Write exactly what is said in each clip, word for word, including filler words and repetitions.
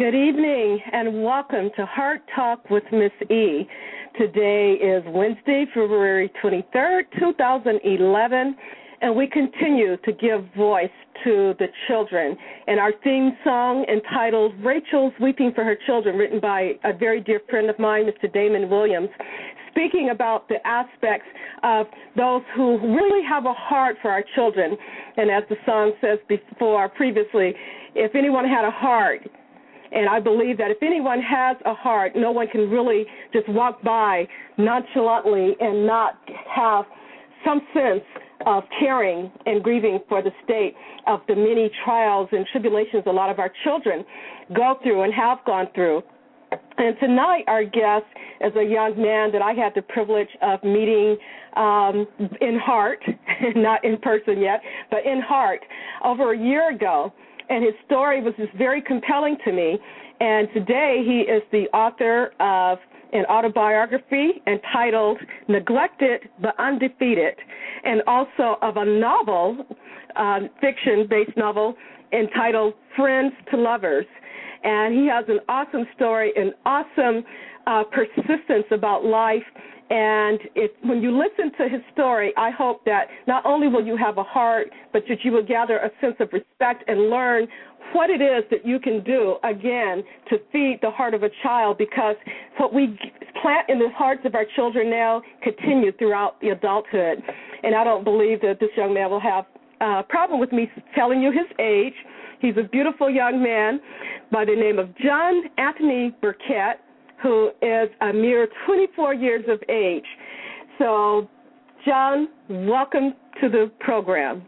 Good evening and welcome to Heart Talk with Miss E. Today is Wednesday, February twenty-third, two thousand eleven, and we continue to give voice to the children. And our theme song entitled Rachel's Weeping for Her Children, written by a very dear friend of mine, Mister Damon Williams, speaking about the aspects of those who really have a heart for our children. And as the song says before, previously, if anyone had a heart, and I believe that if anyone has a heart, no one can really just walk by nonchalantly and not have some sense of caring and grieving for the state of the many trials and tribulations a lot of our children go through and have gone through. And tonight our guest is a young man that I had the privilege of meeting um, in heart, not in person yet, but in heart, over a year ago. And his story was just very compelling to me. And today he is the author of an autobiography entitled Neglected but Undefeated, and also of a novel, um, fiction-based novel, entitled Friends to Lovers. And he has an awesome story, an awesome uh, persistence about life. And it, when you listen to his story, I hope that not only will you have a heart, but that you will gather a sense of respect and learn what it is that you can do, again, to feed the heart of a child, because what we plant in the hearts of our children now continue throughout the adulthood. And I don't believe that this young man will have a problem with me telling you his age. He's a beautiful young man by the name of John Anthony Burkett, who is a mere twenty-four years of age. So, John, welcome to the program.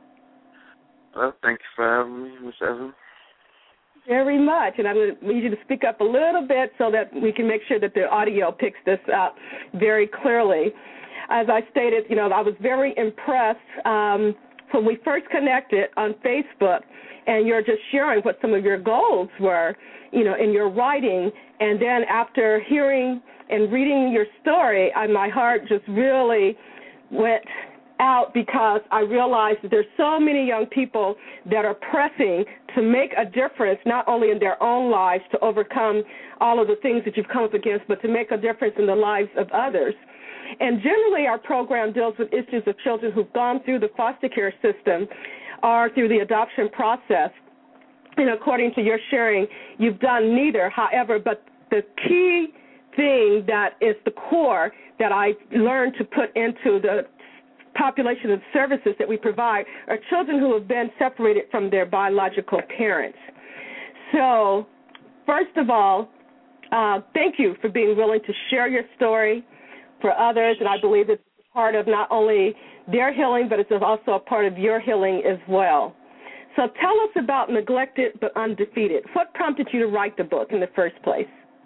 Well, thank you for having me, Miz Evans. Very much, and I'm going to need you to speak up a little bit so that we can make sure that the audio picks this up very clearly. As I stated, you know, I was very impressed um, when we first connected on Facebook, and you're just sharing what some of your goals were, you know, in your writing. And then after hearing and reading your story, I, my heart just really went out, because I realized that there's so many young people that are pressing to make a difference, not only in their own lives to overcome all of the things that you've come up against, but to make a difference in the lives of others. And generally our program deals with issues of children who've gone through the foster care system or through the adoption process. And according to your sharing, you've done neither. However, but the key thing that is the core that I learned to put into the population of services that we provide are children who have been separated from their biological parents. So, first of all, uh, thank you for being willing to share your story for others, and I believe it's part of not only their healing, but it's also a part of your healing as well. So tell us about Neglected but Undefeated. What prompted you to write the book in the first place?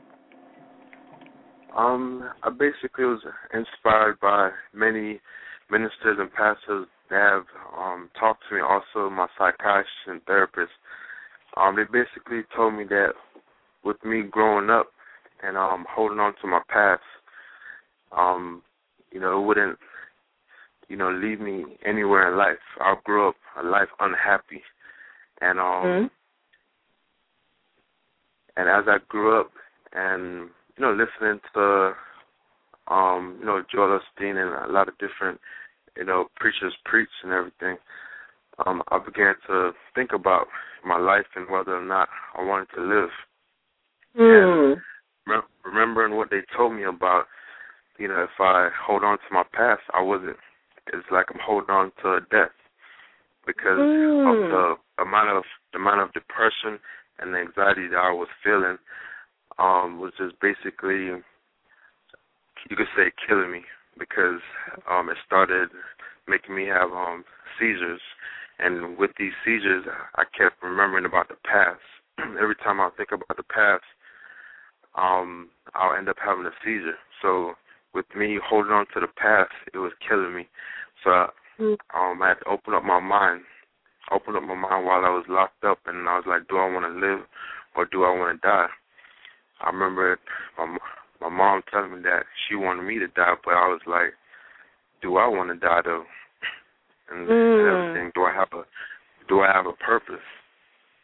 Um, I basically was inspired by many ministers and pastors that have um, talked to me, also my psychiatrist and therapist. Um, they basically told me that with me growing up and um, holding on to my past, um, you know, it wouldn't, you know, leave me anywhere in life. I grew up a life unhappy. And um, mm-hmm. and as I grew up and, you know, listening to, um, you know, Joel Osteen and a lot of different, you know, preachers preach and everything, um, I began to think about my life and whether or not I wanted to live. Mm. And re- remembering what they told me about, you know, if I hold on to my past, I wasn't, it's like I'm holding on to a death because mm. of the amount of, the amount of depression and the anxiety that I was feeling um, was just basically, you could say, killing me, because um, it started making me have um, seizures. And with these seizures, I kept remembering about the past. Every time I think about the past, um, I'll end up having a seizure. So with me holding on to the past, it was killing me. So um, I had to open up my mind, open up my mind while I was locked up, and I was like, do I want to live or do I want to die? I remember my, my mom telling me that she wanted me to die, but I was like, do I want to die though? And, mm. and everything. Do I have a do I have a purpose?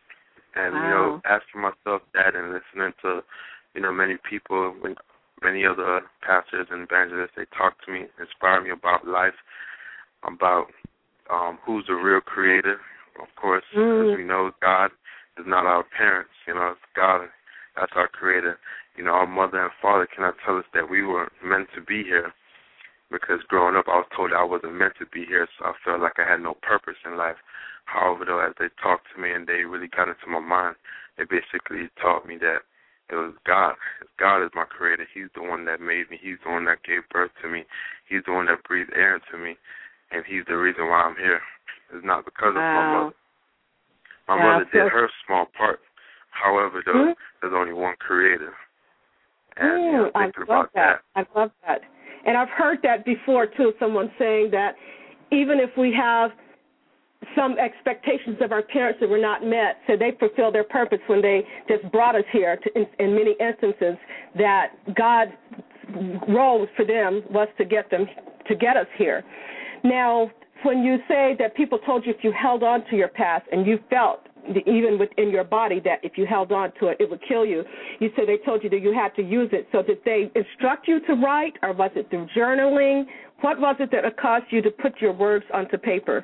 And, wow. you know, asking myself that and listening to, you know, many people, many other pastors and evangelists, they talk to me, inspire me about life, about um, who's the real creator. Of course, mm. as we know, God is not our parents. You know, it's God. That's our creator. You know, our mother and father cannot tell us that we were meant to be here, because growing up I was told I wasn't meant to be here, so I felt like I had no purpose in life. However, though, as they talked to me and they really got into my mind, they basically taught me that it was God. God is my creator. He's the one that made me. He's the one that gave birth to me. He's the one that breathed air into me, and he's the reason why I'm here. It's not because wow. of my mother. My wow. mother did her small part. However, though, mm-hmm. there's only one creator. And mm, you know, thinking I love about that. that. I love that. And I've heard that before, too, someone saying that even if we have some expectations of our parents that were not met, so they fulfill their purpose when they just brought us here, to, in, in many instances, that God's role for them was to get them, to get us here. Now, when you say that people told you if you held on to your past and you felt, even within your body, that if you held on to it, it would kill you. You said they told you that you had to use it. So did they instruct you to write, or was it through journaling? What was it that caused you to put your words onto paper?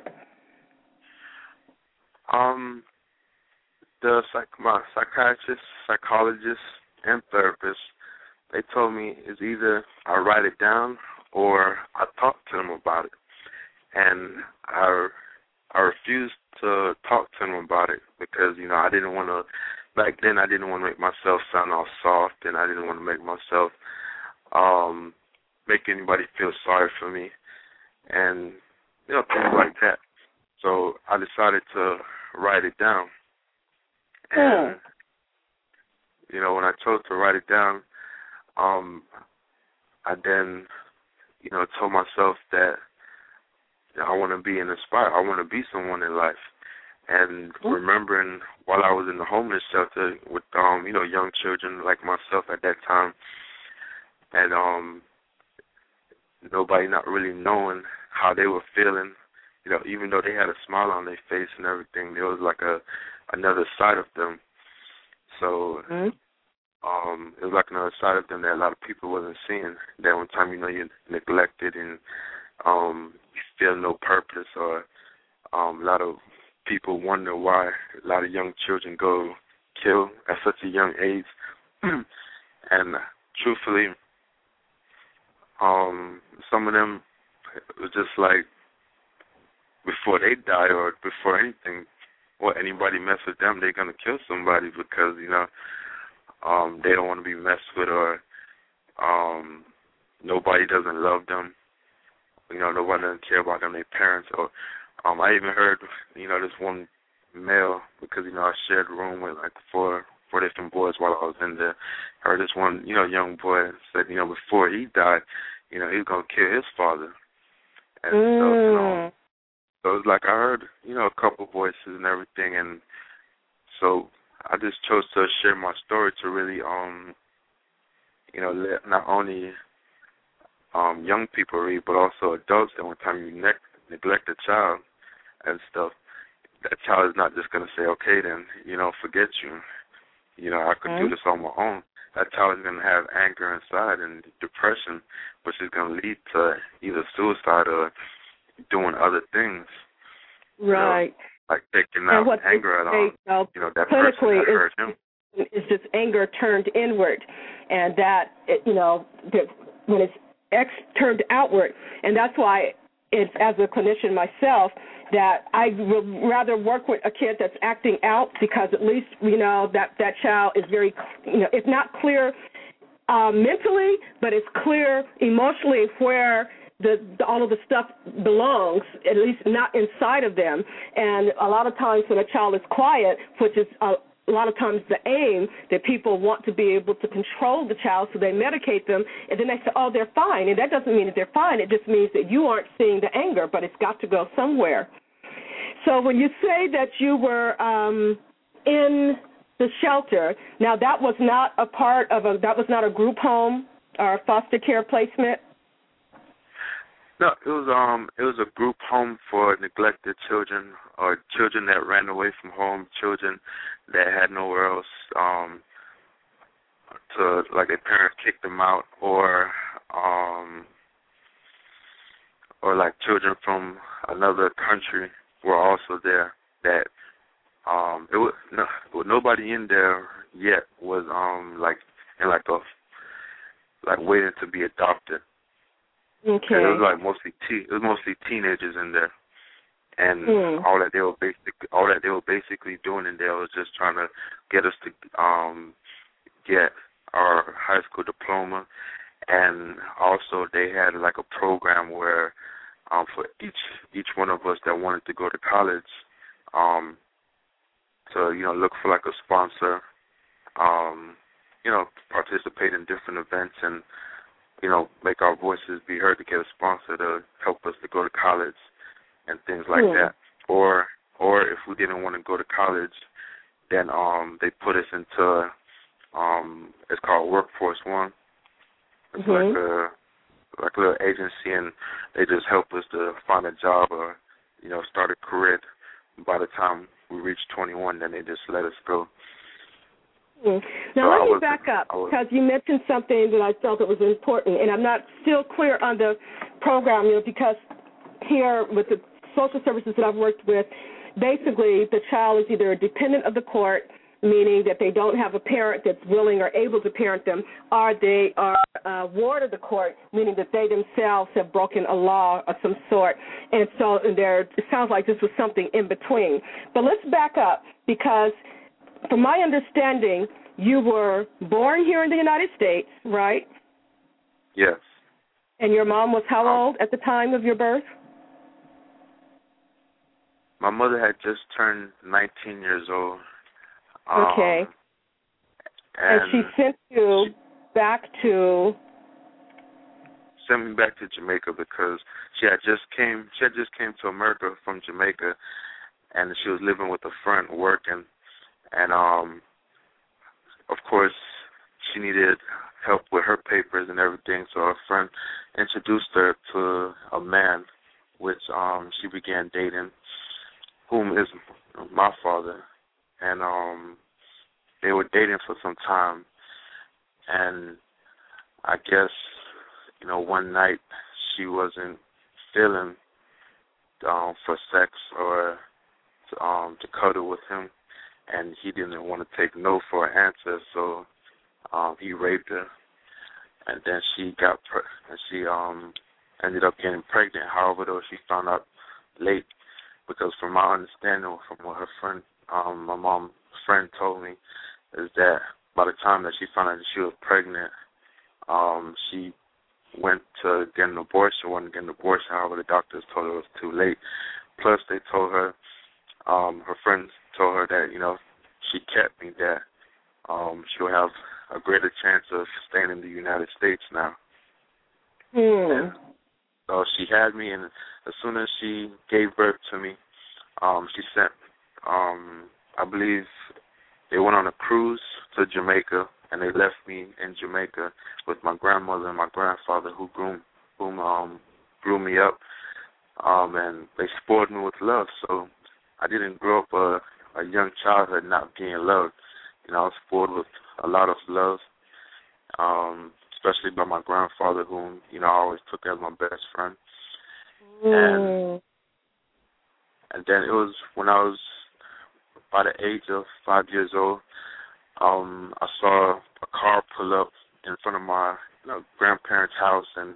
Um, the psych- my psychiatrist, psychologist, and therapist, they told me it's either I write it down or I talk to them about it. And I, I refused to talk to them about it because, you know, I didn't want to, back then I didn't want to make myself sound all soft, and I didn't want to make myself, um, make anybody feel sorry for me, and, you know, things like that. So I decided to write it down. And, yeah. you know, when I chose to write it down, um, I then, you know, told myself that I want to be an inspired. I want to be someone in life. And mm-hmm. remembering while I was in the homeless shelter with, um, you know, young children like myself at that time, and um, nobody not really knowing how they were feeling, you know, even though they had a smile on their face and everything, there was like a another side of them. So mm-hmm. um, it was like another side of them that a lot of people wasn't seeing. That one time, you know, you're neglected and um, you feel no purpose, or um, a lot of people wonder why a lot of young children go kill at such a young age. And truthfully, um, some of them, it was just like before they die or before anything, or anybody mess with them, they're going to kill somebody because, you know, um, they don't want to be messed with, or um, nobody doesn't love them. You know, nobody doesn't care about them, their parents. Or um, I even heard, you know, this one male, because, you know, I shared a room with like four, four different boys while I was in there. I heard this one, you know, young boy said, you know, before he died, you know, he was going to kill his father. And mm. so, you know, so it was like I heard, you know, a couple voices and everything. And so I just chose to share my story to really, um, you know, let not only um, young people read, but also adults. That one time you ne- neglect a child and stuff, that child is not just going to say, okay, then, you know, forget you. You know, I could mm-hmm. do this on my own. That child is going to have anger inside and depression, which is going to lead to either suicide or doing other things. Right. You know, like taking out anger at all. Well, you know, that person that hurt him. It's just anger turned inward, and that, you know, when it's ex turned outward, and that's why it's, as a clinician myself, that I would rather work with a kid that's acting out, because at least, you know, that, that child is very, you know, it's not clear uh, mentally, but it's clear emotionally where the, the all of the stuff belongs, at least not inside of them. And a lot of times when a child is quiet, which is a A lot of times the aim, that people want to be able to control the child, so they medicate them, and then they say, oh, they're fine. And that doesn't mean that they're fine. It just means that you aren't seeing the anger, but it's got to go somewhere. So when you say that you were um, in the shelter, now that was not a part of a, that was not a group home or a foster care placement? No, it was um it was a group home for neglected children or children that ran away from home, children that had nowhere else um to, like, their parents kicked them out, or um or like children from another country were also there. That um it was no, well, nobody in there yet was um like in like a like waiting to be adopted. Okay. It was like mostly te- it was mostly teenagers in there, and mm. all that they were basic all that they were basically doing in there was just trying to get us to um get our high school diploma, and also they had like a program where um for each each one of us that wanted to go to college, um to you know look for like a sponsor, um you know participate in different events and you know, make our voices be heard, to get a sponsor to help us to go to college and things like mm. that. Or or if we didn't want to go to college, then um they put us into um it's called Workforce One. It's mm-hmm. like a like a little agency, and they just help us to find a job or, you know, start a career. By the time we reach twenty-one, then they just let us go. Mm. Now, so let I me was, back up, was, because you mentioned something that I felt that was important, and I'm not still clear on the program, you know, because here with the social services that I've worked with, basically the child is either a dependent of the court, meaning that they don't have a parent that's willing or able to parent them, or they are a ward of the court, meaning that they themselves have broken a law of some sort. And so there, it sounds like this was something in between. But let's back up, because from my understanding, you were born here in the United States, right? Yes. And your mom was how um, old at the time of your birth? My mother had just turned nineteen years old. Okay. Um, and, and she sent you she back to... Sent me back to Jamaica because she had just came. She had just came to America from Jamaica, and she was living with a friend, working, and um, of course, she needed help with her papers and everything. So her friend introduced her to a man, which um she began dating, whom is my father, and um they were dating for some time, and I guess, you know, one night she wasn't feeling um, for sex or to, um, to cuddle with him, and he didn't want to take no for an answer, so um, he raped her, and then she got pre- and she um ended up getting pregnant. However, though, she found out late, because from my understanding, from what her friend, um, my mom's friend told me, is that by the time that she found out that she was pregnant, um, she went to get an abortion, wanted to get an abortion. However, the doctors told her it was too late. Plus, they told her, um, her friends told her that, you know, if she kept me, that um, she'll have a greater chance of staying in the United States now. Hmm. And so she had me, and as soon as she gave birth to me, um, she sent, um, I believe they went on a cruise to Jamaica, and they left me in Jamaica with my grandmother and my grandfather, who grew, whom um, grew me up, um, and they spoiled me with love. So I didn't grow up a, a young childhood not being loved. You know, I was spoiled with a lot of love, um, especially by my grandfather, whom, you know, I always took as my best friend. Mm. And and then it was when I was by the age of five years old, um, I saw a car pull up in front of my, you know, grandparents' house, and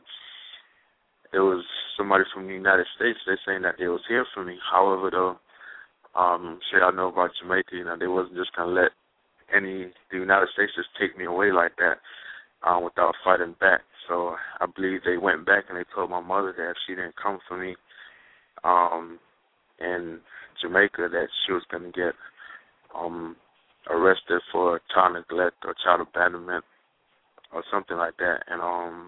it was somebody from the United States. They saying that they was here for me. However, though, um, shit I know about Jamaica, you know, they wasn't just gonna let any the United States just take me away like that, um, without fighting back. So I believe they went back and they told my mother that if she didn't come for me, um, in Jamaica, that she was gonna get um arrested for child neglect or child abandonment or something like that. And um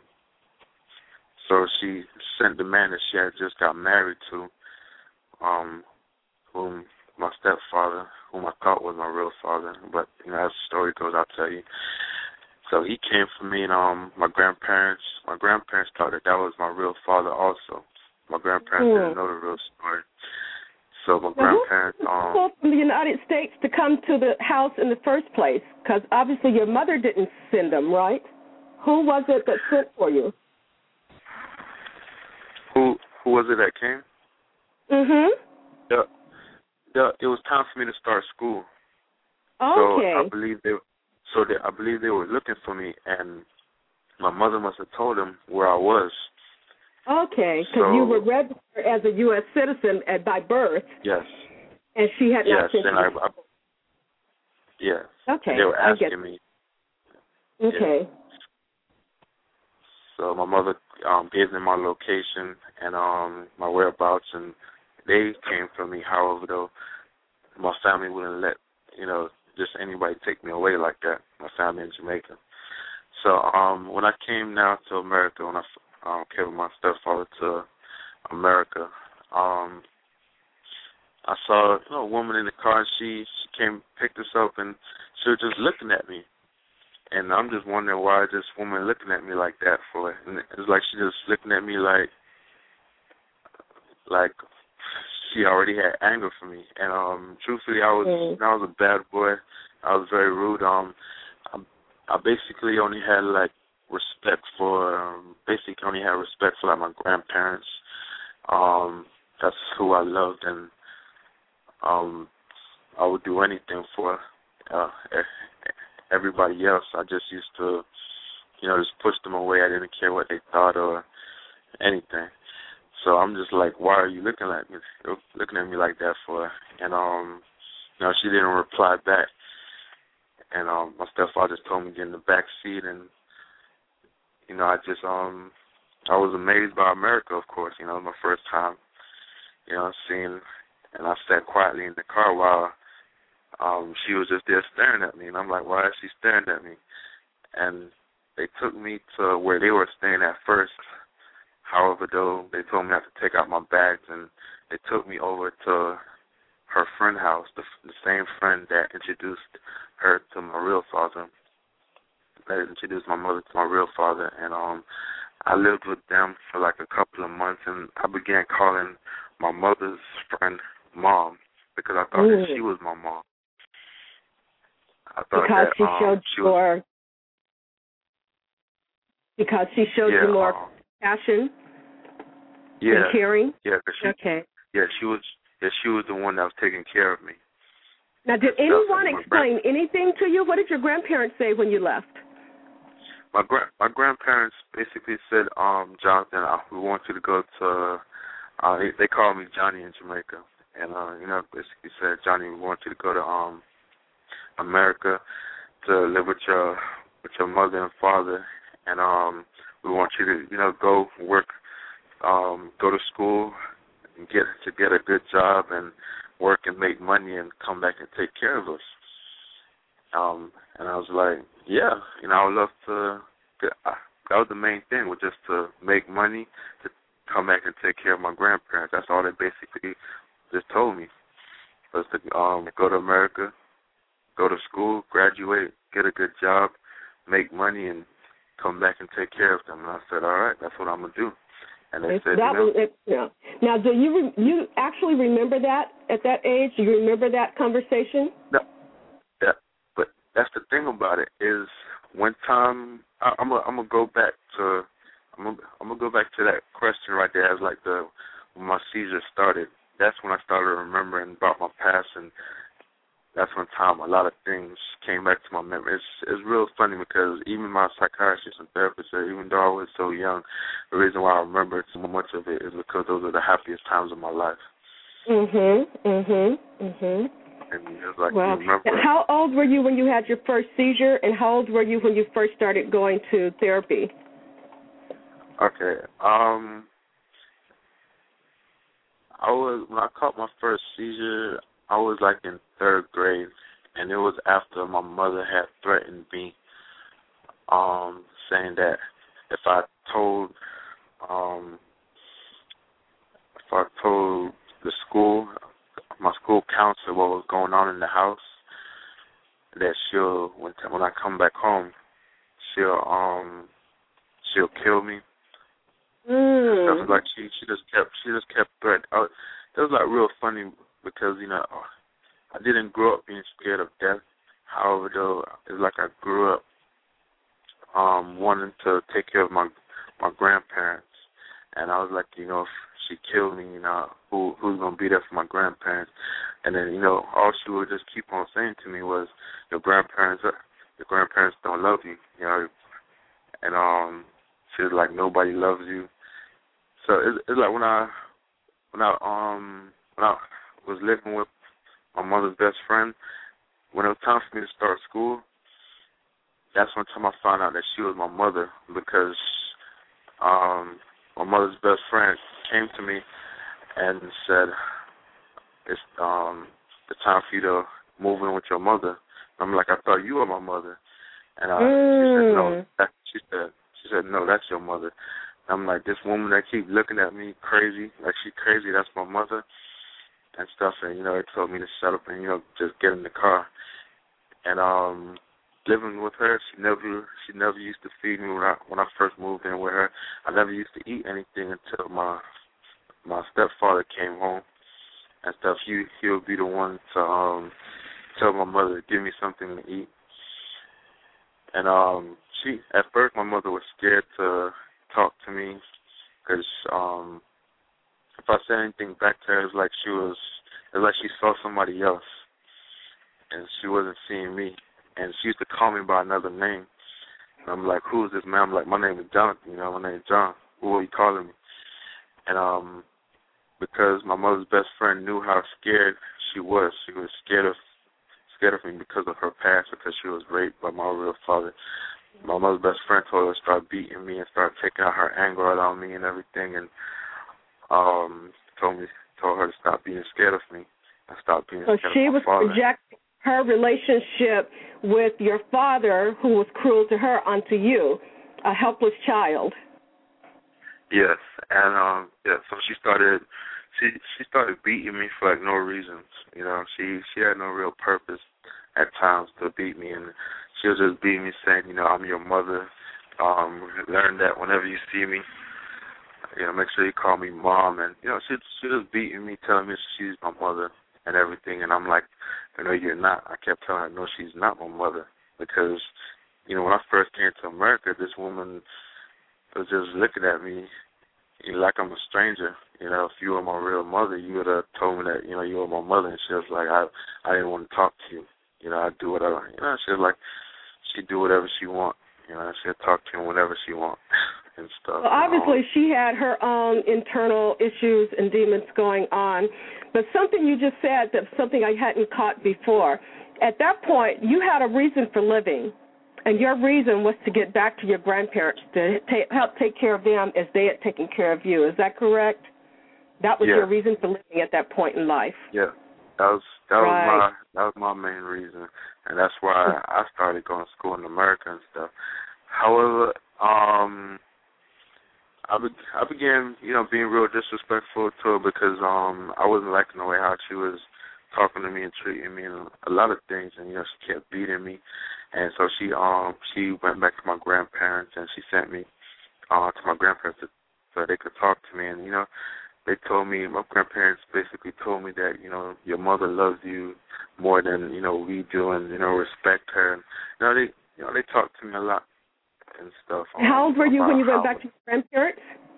so she sent the man that she had just got married to, um, whom my stepfather, whom I thought was my real father, but, you know, as the story goes, I'll tell you. So he came for me, and um, my grandparents, my grandparents thought that that was my real father also. My grandparents mm. didn't know the real story. So my now grandparents, who um, from the United States to come to the house in the first place? Because obviously your mother didn't send them, right? Who was it that sent for you? Who who was it that came? Mhm. Yeah, yeah. It was time for me to start school. Okay. So I believe they, so they, I believe they were looking for me, and my mother must have told them where I was. Okay, because so, you were registered as a U S citizen at, by birth. Yes. And she had yes, not sent and you. I, I, yes. Okay. They were asking I get me. Okay. Yeah. So my mother um, gave them my location and um, my whereabouts, and they came for me. However, though, my family wouldn't let, you know, just anybody take me away like that, my family in Jamaica. So um, when I came now to America, when I um, came with my stepfather to America, um, I saw you know, a woman in the car, and she, she came, picked us up, and she was just looking at me. And I'm just wondering why this woman looking at me like that for. And it's like she just looking at me like, like she already had anger for me. And um, truthfully, I was mm. I was a bad boy. I was very rude. Um, I, I basically only had like respect for, um, basically only had respect for like my grandparents. Um, that's who I loved, and um, I would do anything for. Uh, everybody else, I just used to, you know, just push them away. I didn't care what they thought or anything. So I'm just like, why are you looking at me, looking at me like that for? And um, you know, she didn't reply back. And um, my stepfather just told me to get in the back seat, and you know, I just um, I was amazed by America. Of course, you know, it was my first time, you know, seeing, and I sat quietly in the car while. Um, she was just there staring at me, and I'm like, why is she staring at me? And they took me to where they were staying at first. However, though, they told me not to take out my bags, and they took me over to her friend's house, the, the same friend that introduced her to my real father, that introduced my mother to my real father. And um, I lived with them for like a couple of months, and I began calling my mother's friend Mom because I thought mm. that she was my mom. I thought because that, she um, showed she more. Was, because she showed yeah, you more um, passion yeah, and caring. Yeah, cause she, okay. Yeah, she was. Yeah, she was the one that was taking care of me. Now, did anyone explain anything to you? What did your grandparents say when you left? My gra- my grandparents basically said, um, Jonathan, uh, we want you to go to. Uh, they, they call me Johnny in Jamaica, and uh, you know, basically said, Johnny, we want you to go to um. America to live with your with your mother and father, and um, we want you to you know go work, um, go to school, and get to get a good job and work and make money and come back and take care of us. Um, and I was like, yeah, you know, I would love to. That was the main thing, was just to make money to come back and take care of my grandparents. That's all they basically just told me, was to um, go to America, go to school, graduate, get a good job, make money, and come back and take care of them. And I said, all right, that's what I'm going to do. And they said, that you know. Was, it, yeah. Now, do you you actually remember that at that age? Do you remember that conversation? No. Yeah, but that's the thing about it is one time, I, I'm going I'm to go back to, I'm going I'm to go back to that question right there as like the, when my seizure started. That's when I started remembering about my past, and that's when time a lot of things came back to my memory. It's, it's real funny because even my psychiatrist and therapist said, even though I was so young, the reason why I remember so much of it is because those are the happiest times of my life. Mhm, mhm, mhm. And it's like, wow. you remember. Now, how old were you when you had your first seizure, and how old were you when you first started going to therapy? Okay. Um, I was when I caught my first seizure, I was like in third grade, and it was after my mother had threatened me, um, saying that if I told, um, if I told the school, my school counselor, what was going on in the house, that she'll when when I come back home, she'll um she'll kill me. Mm. Stuff like she she just kept she just kept threat. Uh, it was like real funny because you know I didn't grow up being scared of death. However, though, it's like I grew up um wanting to take care of my my grandparents, and I was like, you know, if she killed me, you know, who who's gonna be there for my grandparents? And then you know, all she would just keep on saying to me was, your grandparents, your grandparents don't love you, you know, and um, she was like, nobody loves you. So it's, it's like when I when I um when I was living with my mother's best friend, when it was time for me to start school, that's one time I found out that she was my mother, because um my mother's best friend came to me and said, it's um the time for you to move in with your mother. I'm like, I thought you were my mother. And uh, mm. she said, no. That, she said, she said, no, that's your mother. I'm like, this woman that keep looking at me crazy, like she crazy, that's my mother and stuff. And, you know, it told me to shut up and, you know, just get in the car. And um, living with her, she never she never used to feed me when I when I first moved in with her. I never used to eat anything until my my stepfather came home and stuff. He he would be the one to um tell my mother to give me something to eat. And um, she at first my mother was scared to talk to me because um, if I said anything back to her, it was like she was it was like she saw somebody else, and she wasn't seeing me. And she used to call me by another name. And I'm like, who is this man? I'm like, my name is Jonathan. You know, my name is John. Who are you calling me? And um, because my mother's best friend knew how scared she was, she was scared of scared of me because of her past, because she was raped by my real father. My mother's best friend told her to start beating me and start taking out her anger out on me and everything, and um, told me told her to stop being scared of me and stop being so scared she of my was father. projecting her relationship with your father, who was cruel to her, onto you, a helpless child. Yes, and um, yeah. So she started, she she started beating me for like no reasons. You know, she she had no real purpose at times to beat me, and she was just beating me, saying, you know, I'm your mother. Um, learn that whenever you see me, you know, make sure you call me mom. And you know, she she was beating me, telling me she's my mother and everything. And I'm like, no, you're not. I kept telling her, no, she's not my mother, because you know, when I first came to America, this woman was just looking at me like I'm a stranger. You know, if you were my real mother, you would have told me that, you know, you were my mother. And she was like, I I didn't want to talk to you. You know, I'd do whatever. You know, she was like, she'd do whatever she want. You know, she'd talk to him whenever she want and stuff. Well, obviously, um, she had her own internal issues and demons going on. But something you just said, that something I hadn't caught before. At that point, you had a reason for living. And your reason was to get back to your grandparents, to ta- help take care of them as they had taken care of you. Is that correct? That was yeah. your reason for living at that point in life. Yeah, that was that right. was my that was my main reason, and that's why I started going to school in America and stuff. However, um, I be, I began, you know, being real disrespectful to her, because um, I wasn't liking the way how she was talking to me and treating me and a lot of things, and you know, she kept beating me. And so she um she went back to my grandparents, and she sent me uh to my grandparents to, so they could talk to me. And you know, they told me, my grandparents basically told me that, you know, your mother loves you more than, you know, we do, and you know, respect her. And you know, they you know they talked to me a lot and stuff. Um, how old were you when you went back to your grandparents?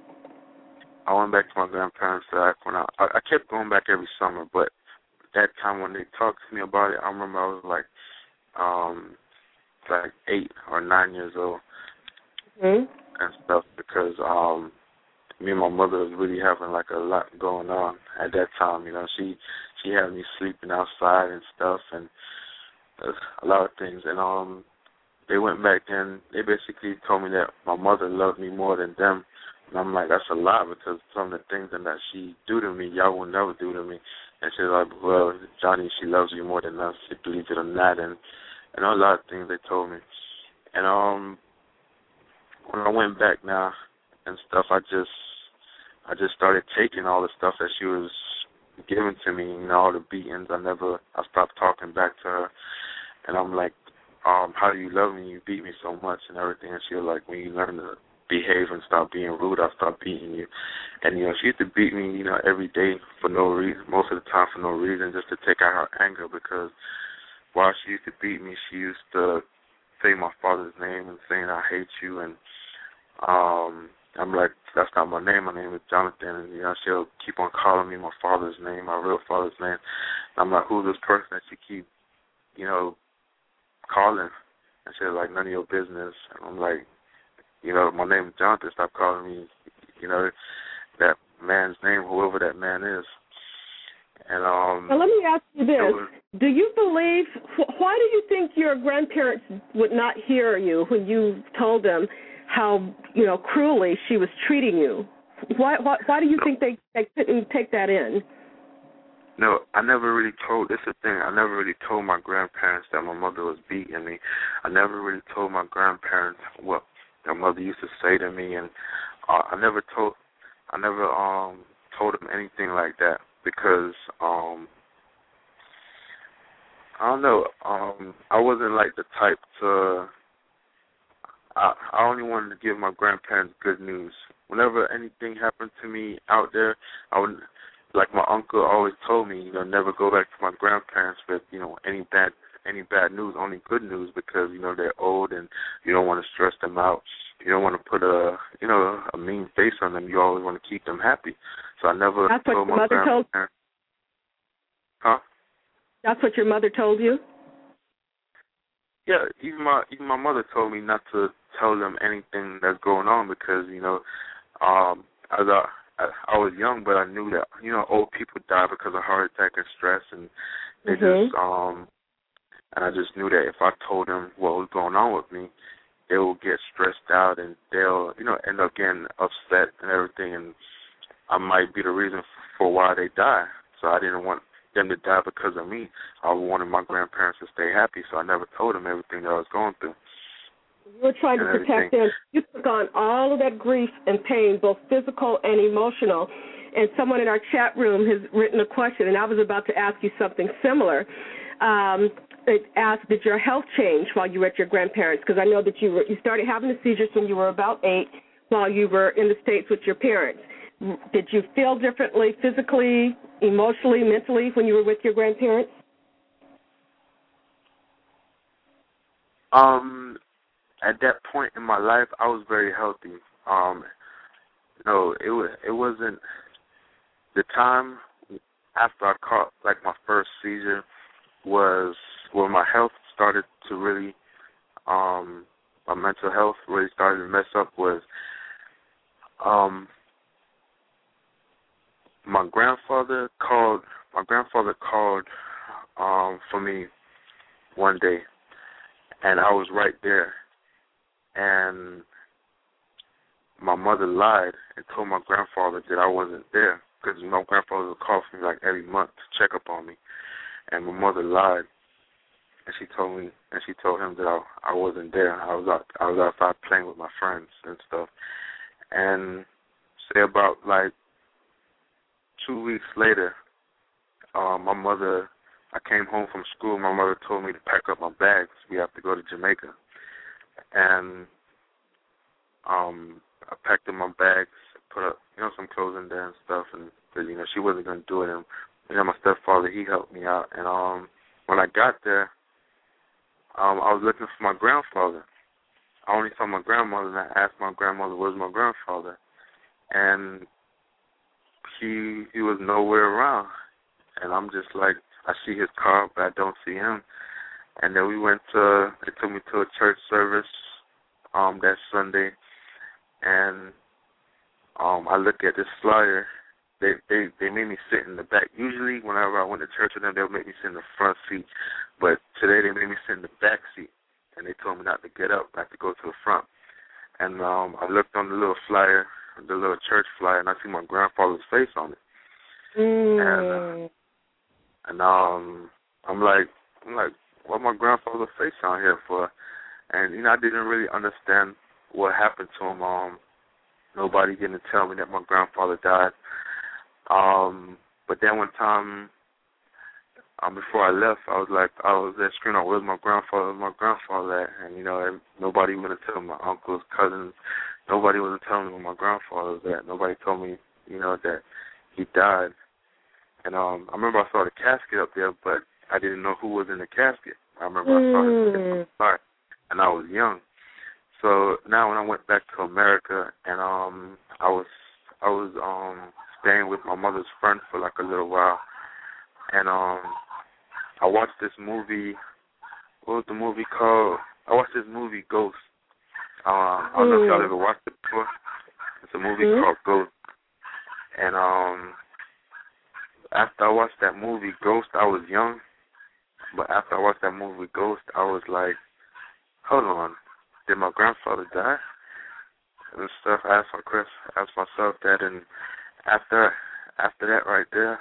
I went back to my grandparents back when I I kept going back every summer, but that time when they talked to me about it, I remember I was like um like eight or nine years old mm-hmm. and stuff, because um me and my mother was really having like a lot going on at that time. You know, she she had me sleeping outside and stuff, and a lot of things. And um, they went back and they basically told me that my mother loved me more than them. And I'm like, that's a lot, because some of the things that she do to me, y'all will never do to me. And she's like, well, Johnny, she loves you more than us, believe it or not. And and a lot of things they told me. And um, when I went back now and stuff, I just I just started taking all the stuff that she was giving to me, you know, all the beatings. I never, I stopped talking back to her. And I'm like, um, how do you love me? You beat me so much and everything. And she was like, when you learn to behave and stop being rude, I'll stop beating you. And, you know, she used to beat me, you know, every day for no reason, most of the time for no reason, just to take out her anger, because while she used to beat me, she used to say my father's name and saying, I hate you. And um, I'm like, that's not my name. My name is Jonathan. And, you know, she'll keep on calling me my father's name, my real father's name. And I'm like, who's this person that you keep, you know, calling? And she's like, none of your business. And I'm like, you know, my name is Jonathan. Stop calling me, you know, that man's name, whoever that man is. And um. Well, let me ask you this: was, do you believe? Why do you think your grandparents would not hear you when you told them how, you know, cruelly she was treating you? Why? Why, why do you no, think they, they couldn't take that in? No, I never really told. This is the thing. I never really told my grandparents that my mother was beating me. I never really told my grandparents what their mother used to say to me, and uh, I never told. I never um told them anything like that because um I don't know. Um, I wasn't like the type to. I, I only wanted to give my grandparents good news. Whenever anything happened to me out there, I would, like my uncle always told me, you know, never go back to my grandparents with, you know, any bad any bad news, only good news, because, you know, they're old and you don't want to stress them out. You don't want to put a, you know, a mean face on them. You always want to keep them happy. So I never That's told what my your mother told. grandparents. Huh? That's what your mother told you. Yeah, even my even my mother told me not to tell them anything that's going on because, you know, um, as I, I I was young, but I knew that, you know, old people die because of heart attack and stress, and they Mm-hmm. just um, and I just knew that if I told them what was going on with me, they will get stressed out and they'll, you know, end up getting upset and everything, and I might be the reason for why they die. So I didn't want them to die because of me. I wanted my grandparents to stay happy, so I never told them everything that I was going through. You were trying to protect them. You took on all of that grief and pain, both physical and emotional. And someone in our chat room has written a question, and I was about to ask you something similar. Um, it asked, did your health change while you were at your grandparents'? Because I know that you were, you started having the seizures when you were about eight while you were in the States with your parents. Did you feel differently physically, emotionally, mentally when you were with your grandparents? Um, at that point in my life, I was very healthy. Um, no, it was it wasn't the time after I caught like my first seizure was when my health started to really, um, my mental health really started to mess up. Was um, my grandfather called. My grandfather called um, for me one day, and I was right there. And my mother lied and told my grandfather that I wasn't there because my grandfather would call for me like every month to check up on me. And my mother lied, and she told me, and she told him that I, I wasn't there. I was out, I was outside playing with my friends and stuff. And say about like two weeks later, uh, my mother, I came home from school. My mother told me to pack up my bags. We have to go to Jamaica. And um, I packed up my bags, put up, you know, some clothes in there and stuff, and cause, you know, she wasn't gonna do it. And you know, my stepfather, he helped me out. And um, when I got there, um, I was looking for my grandfather. I only saw my grandmother, and I asked my grandmother, "Where's my grandfather?" And he he was nowhere around. And I'm just like, I see his car, but I don't see him. And then we went to, they took me to a church service um, that Sunday, and um, I look at this flyer. They, they they made me sit in the back. Usually, whenever I went to church with them, they would make me sit in the front seat. But today, they made me sit in the back seat, and they told me not to get up. I have to go to the front. And um, I looked on the little flyer, the little church flyer, and I see my grandfather's face on it. Mm. And uh, and um, I'm like, I'm like, what my grandfather's face on here for? And you know, I didn't really understand what happened to him. Um, nobody didn't tell me that my grandfather died. Um, but then one time, um, before I left, I was like, I was there screaming out, "Where's my grandfather? Where's my grandfather at?" And, you know, and nobody would have told me, my uncles, cousins, nobody was telling me where my grandfather was at. Nobody told me, you know, that he died. And um, I remember I saw the casket up there, but I didn't know who was in the casket. I remember mm. I saw it start, and I was young. So now when I went back to America, and um, I was I was um staying with my mother's friend for like a little while, and um, I watched this movie. What was the movie called? I watched this movie Ghost. Uh, I don't know if y'all ever watched it before. It's a movie mm. called Ghost, and um. After I watched that movie, Ghost, I was young. But after I watched that movie, Ghost, I was like, hold on, did my grandfather die? And stuff. I asked, my, asked myself that, and after after that right there,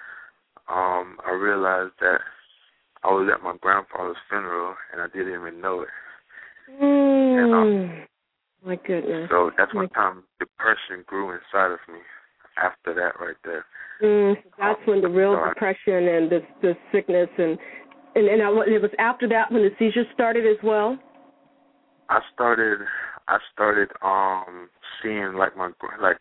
um, I realized that I was at my grandfather's funeral, and I didn't even know it. Mm. And, um, my goodness. So that's my when time depression grew inside of me. After that right there. Mm, that's when the real so depression and the the sickness and and, and I, it was after that when the seizures started as well? I started I started um seeing like my like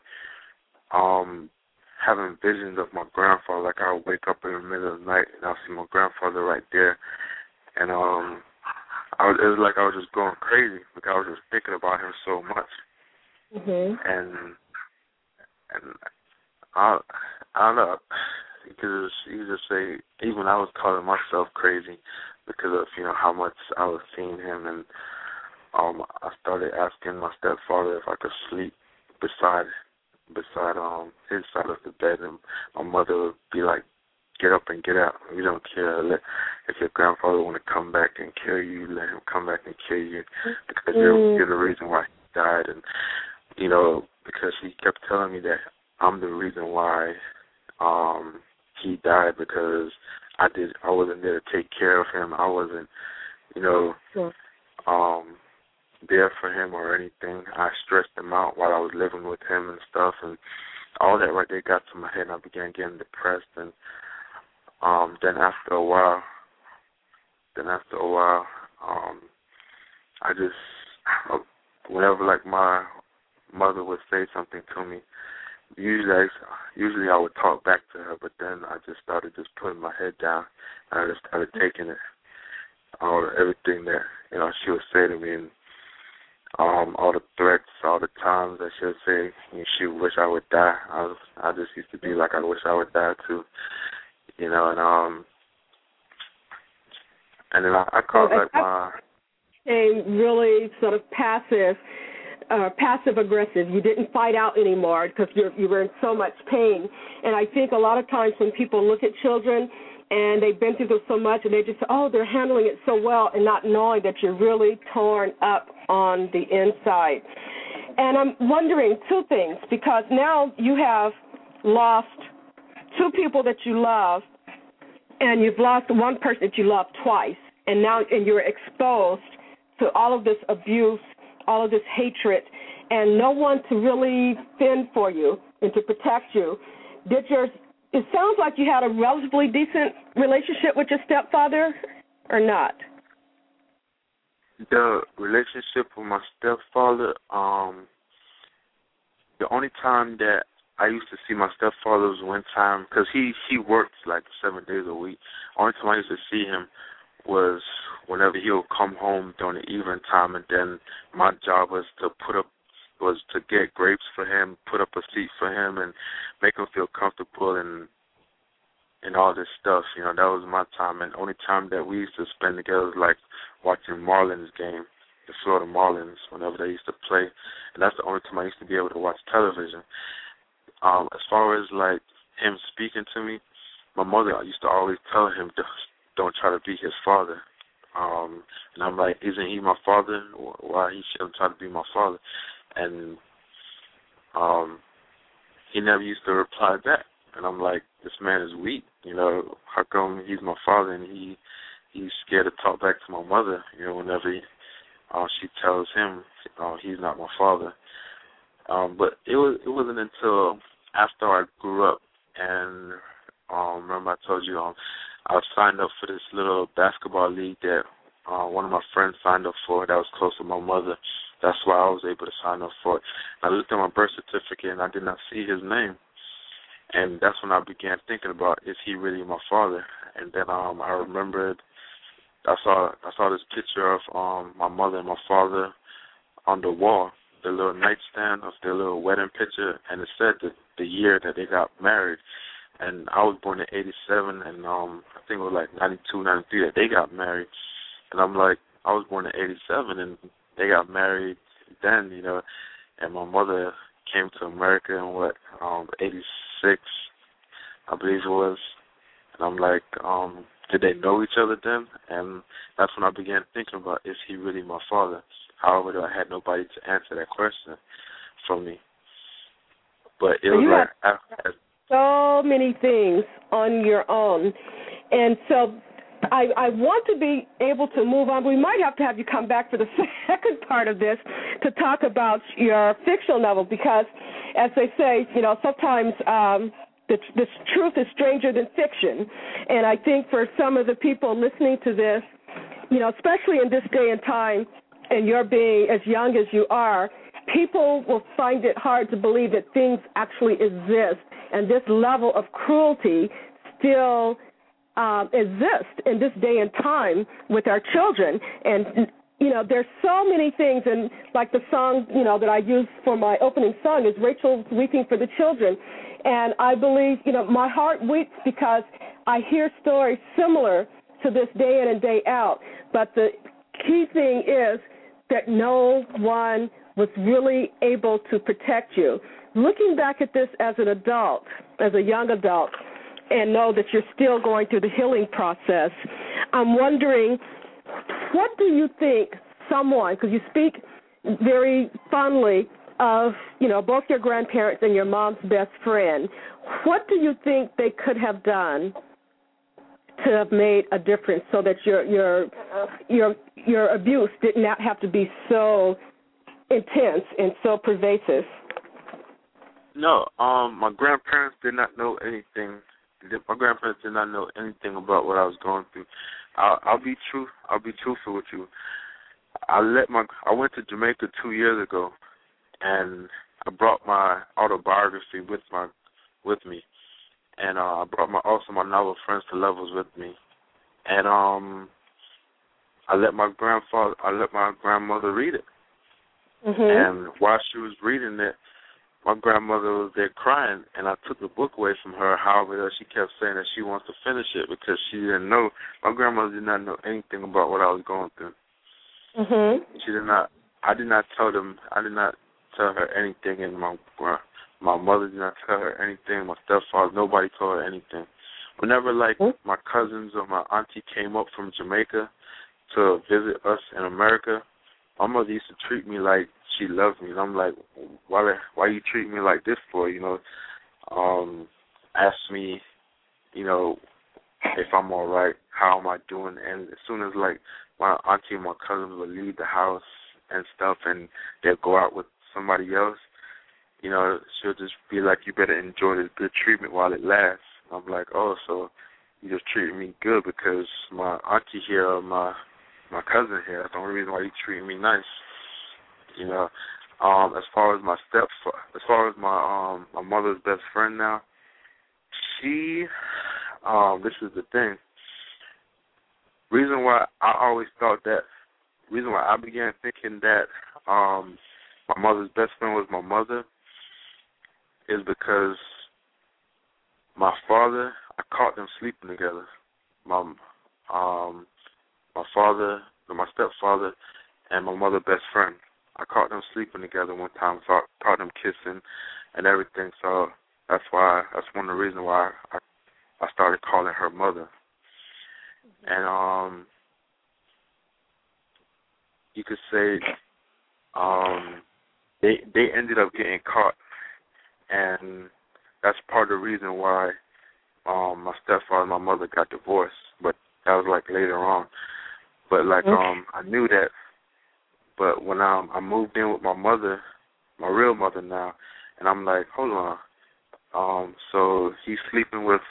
um having visions of my grandfather. Like I would wake up in the middle of the night and I'll see my grandfather right there, and um I was, it was like I was just going crazy because I was just thinking about him so much. Mhm. And and I, I don't know, because you just say, even I was calling myself crazy because of, you know, how much I was seeing him, and um, I started asking my stepfather if I could sleep beside, beside um his side of the bed, and my mother would be like, get up and get out. We don't care. Let, if your grandfather want to come back and kill you, let him come back and kill you, because mm. you're, you're the reason why he died, and, you know, because he kept telling me that I'm the reason why um, he died, because I did. I wasn't there to take care of him. I wasn't, you know, sure. um, there for him or anything. I stressed him out while I was living with him and stuff, and all that right there got to my head, and I began getting depressed. And um, then after a while, then after a while, um, I just, uh, whenever like my mother would say something to me. Usually, I, usually I would talk back to her, but then I just started just putting my head down, and I just started taking it, all everything that you know she would say to me, and um, all the threats, all the times that she would say, you know, she would wish I would die. I was, I just used to be like, I wish I would die too, you know, and um, and then I, I called so like my a really sort of passive. Uh, passive aggressive. You didn't fight out anymore because you you were in so much pain. And I think a lot of times when people look at children and they've been through so much and they just say, oh, they're handling it so well, and not knowing that you're really torn up on the inside. And I'm wondering two things, because now you have lost two people that you love, and you've lost one person that you love twice, and now and you're exposed to all of this abuse, all of this hatred, and no one to really fend for you and to protect you. Did your, it sounds like you had a relatively decent relationship with your stepfather, or not? The relationship with my stepfather, um, the only time that I used to see my stepfather was one time, because he, he worked like seven days a week. Only time I used to see him was whenever he would come home during the evening time, and then my job was to put up, was to get grapes for him, put up a seat for him, and make him feel comfortable, and and all this stuff. You know, that was my time. And the only time that we used to spend together was like watching Marlins game, the Florida Marlins, whenever they used to play. And that's the only time I used to be able to watch television. Um, as far as like him speaking to me, my mother used to always tell him, don't try to be his father. Um, and I'm like, isn't he my father? Why he shouldn't try to be my father? And um, he never used to reply back. And I'm like, this man is weak. You know, how come he's my father and he he's scared to talk back to my mother? You know, whenever he, uh, she tells him uh, he's not my father. Um, but it was it wasn't until after I grew up, and um, remember I told you um, I signed up for this little basketball league that uh, one of my friends signed up for that was close to my mother. That's why I was able to sign up for it. I looked at my birth certificate and I did not see his name. And that's when I began thinking about, is he really my father? And then um, I remembered, I saw I saw this picture of um, my mother and my father on the wall, the little nightstand of their little wedding picture, and it said the, the year that they got married. And I was born in eighty-seven, and um, I think it was like ninety-two, ninety-three that they got married. And I'm like, I was born in eighty-seven, and they got married then, you know. And my mother came to America in, what, um, eighty-six, I believe it was. And I'm like, um, did they know each other then? And that's when I began thinking about, is he really my father? However, I had nobody to answer that question for me. But it was like... after, so many things on your own. And so I, I want to be able to move on. We might have to have you come back for the second part of this to talk about your fictional novel because, as they say, you know, sometimes um, the, the truth is stranger than fiction. And I think for some of the people listening to this, you know, especially in this day and time, and you're being as young as you are, people will find it hard to believe that things actually exist. And this level of cruelty still um, exists in this day and time with our children. And, you know, there's so many things. And like the song, you know, that I used for my opening song is Rachel Weeping for the Children. And I believe, you know, my heart weeps because I hear stories similar to this day in and day out. But the key thing is that no one was really able to protect you. Looking back at this as an adult, as a young adult, and know that you're still going through the healing process, I'm wondering, what do you think someone, because you speak very fondly of, you know, both your grandparents and your mom's best friend, what do you think they could have done to have made a difference so that your your your your abuse did not have to be so intense and so pervasive? No, um, my grandparents did not know anything. My grandparents did not know anything about what I was going through. I'll, I'll be true. I'll be truthful with you. I let my. I went to Jamaica two years ago, and I brought my autobiography with my with me, and uh, I brought my also my novel Friends to Lovers with me, and um, I let my grandfather. I let my grandmother read it, mm-hmm. and while she was reading it, my grandmother was there crying, and I took the book away from her. However, she kept saying that she wants to finish it because she didn't know. My grandmother did not know anything about what I was going through. Mm-hmm. She did not. I did not tell them. I did not tell her anything, and my my mother did not tell her anything. My stepfather, nobody told her anything. Whenever like mm-hmm. my cousins or my auntie came up from Jamaica to visit us in America, my mother used to treat me like she loved me. And I'm like, why why you treat me like this for? You know, um, ask me, you know, if I'm all right, how am I doing? And as soon as like my auntie and my cousins would leave the house and stuff, and they'll go out with somebody else, you know, she'll just be like, you better enjoy this good treatment while it lasts. I'm like, oh, so you just treating me good because my auntie here or my my cousin here. That's the only reason why you treating me nice. You know, um, as far as my step, as far as my um my mother's best friend now, she, um, this is the thing. Reason why I always thought that, reason why I began thinking that um my mother's best friend was my mother is because my father, I caught them sleeping together. My um my father, my stepfather, and my mother's best friend. I caught them sleeping together one time, so I caught them kissing and everything. So that's why, that's one of the reasons why I, I started calling her mother. Mm-hmm. And um, you could say um, they they ended up getting caught, and that's part of the reason why um, my stepfather and my mother got divorced. But that was like later on. But like mm-hmm. um, I knew that. But when um, I moved in with my mother, my real mother now, and I'm like, hold on. Um, so he's sleeping with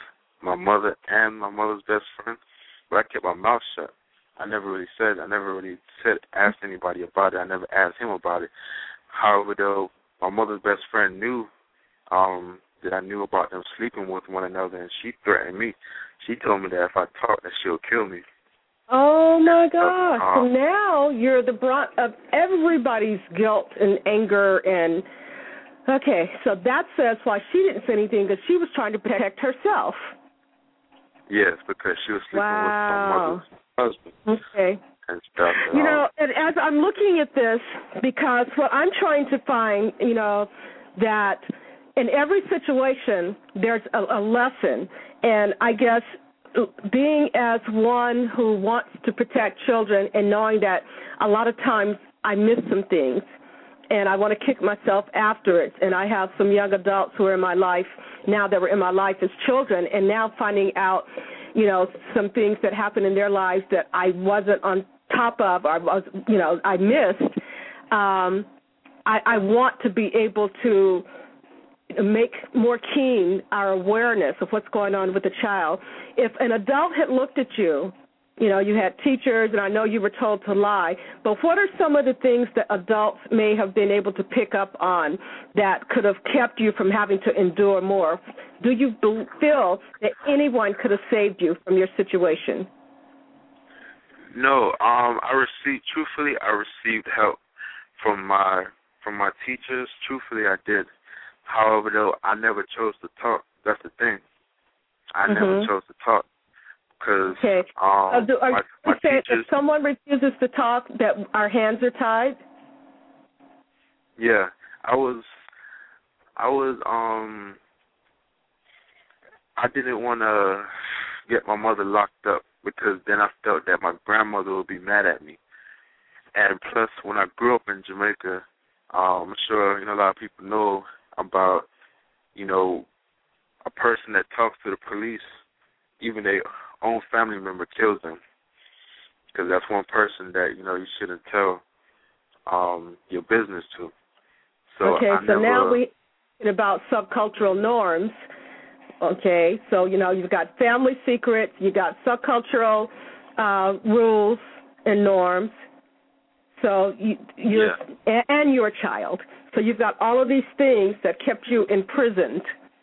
my mother and my mother's best friend, but I kept my mouth shut. I never really said, I never really said, asked anybody about it. I never asked him about it. However, though, my mother's best friend knew um, that I knew about them sleeping with one another, and she threatened me. She told me that if I talked, that she'll kill me. Oh, my gosh. Uh, so now you're the brunt of everybody's guilt and anger. And, okay, so that says why she didn't say anything, because she was trying to protect herself. Yes, because she was sleeping wow. with my mother's husband. Okay. And stuff. You know, and as I'm looking at this, because what I'm trying to find, you know, that in every situation there's a, a lesson. And I guess being as one who wants to protect children and knowing that a lot of times I miss some things and I want to kick myself after it. And I have some young adults who are in my life now that were in my life as children, and now finding out, you know, some things that happened in their lives that I wasn't on top of, or I was, you know, I missed. Um, I, I want to be able to make more keen our awareness of what's going on with the child. If an adult had looked at you, you know, you had teachers, and I know you were told to lie, but what are some of the things that adults may have been able to pick up on that could have kept you from having to endure more? Do you feel that anyone could have saved you from your situation? No, um, I received, truthfully, I received help from my from my teachers. Truthfully, I did. However, though, I never chose to talk. That's the thing. I mm-hmm. never chose to talk. Because okay. um, uh, do, are my, you my saying teachers, if someone refuses to talk, that our hands are tied? Yeah, I was, I was, um, I didn't want to get my mother locked up because then I felt that my grandmother would be mad at me. And plus, when I grew up in Jamaica, um, I'm sure you know a lot of people know about, you know, a person that talks to the police, even their own family member kills them, because that's one person that, you know, you shouldn't tell um, your business to. So okay, I so never, now we talking about subcultural norms. Okay, so, you know, you've got family secrets, you got subcultural uh, rules and norms. So you, you're yeah. and you're a child. So you've got all of these things that kept you imprisoned.